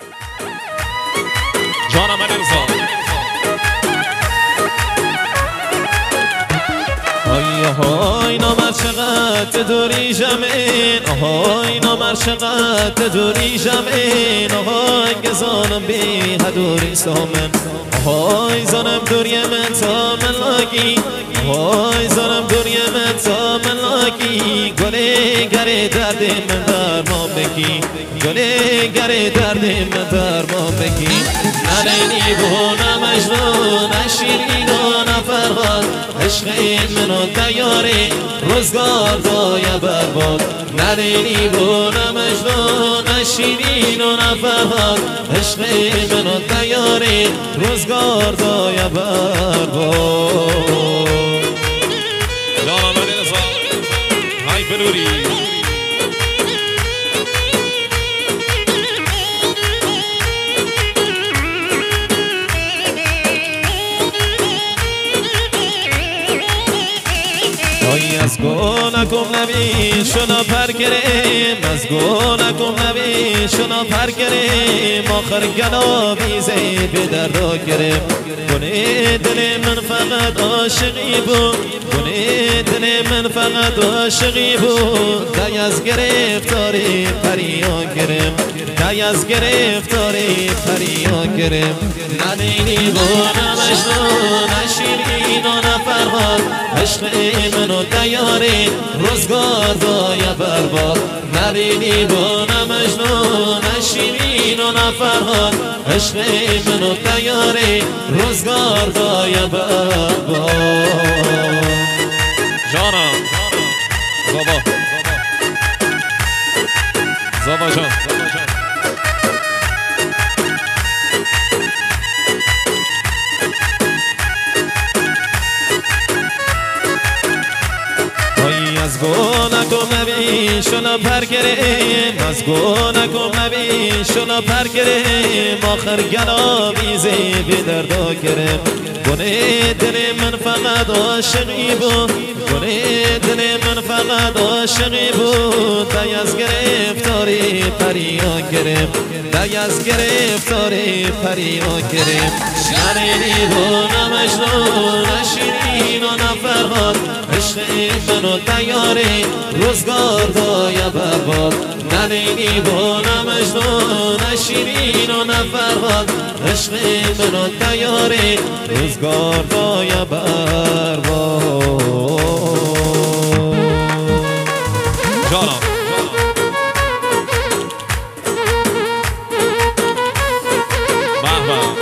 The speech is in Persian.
جانم علیرضا های نامر چقدر دوری جمعین های نامر چقدر دوری جمعین های گزانم بی هدوری سامن های زنم دوری من تا من لاگی های زنم دوری من تا من لاگی گله گره درد من درمان بگی گله گره درد من درمان بگی نرینی بونه مجنون شیرین و نفرغان عشق منو دیاری روزگار دای برباد نرینی بونه مجنون شیرین و نفرغان عشق منو دیاری روزگار دای برباد جانم علیرضا های بلوری از گونکم نبی شنا پر کریم از گونکم نبی شنا پر کریم آخر گلا بیزی به دردا کریم گونه دل من فقط عاشقی بود گونه دل من فقط عاشقی بود دی از گرفتاری پریان کریم دی از گرفتاری پریان کریم ندینی بونه مجنون شیرین و نفرغان عشق منو دیاری روزگار دای برباد نرینی بونه مجنون شیرین و نفرغان عشق منو دیاری روزگار دای برباد جانم زابا جان از گونکم نبی شنا پر کریم از گونکم نبی شنا پر کریم آخر گلا بیزی به دردا کریم گونه دل من فقط عاشقی بود گونه دل من فقط عاشقی بود دی از گرفتاری پریان کریم دی از گرفتاری پریان کریم نرینی بونه مجنون شیرین و نفرغان عشق منو دیاری روزگار دای برباد نرینی بونه مجنون شیرین و نفرغان عشق منو دیاری روزگار دای برباد جانم به به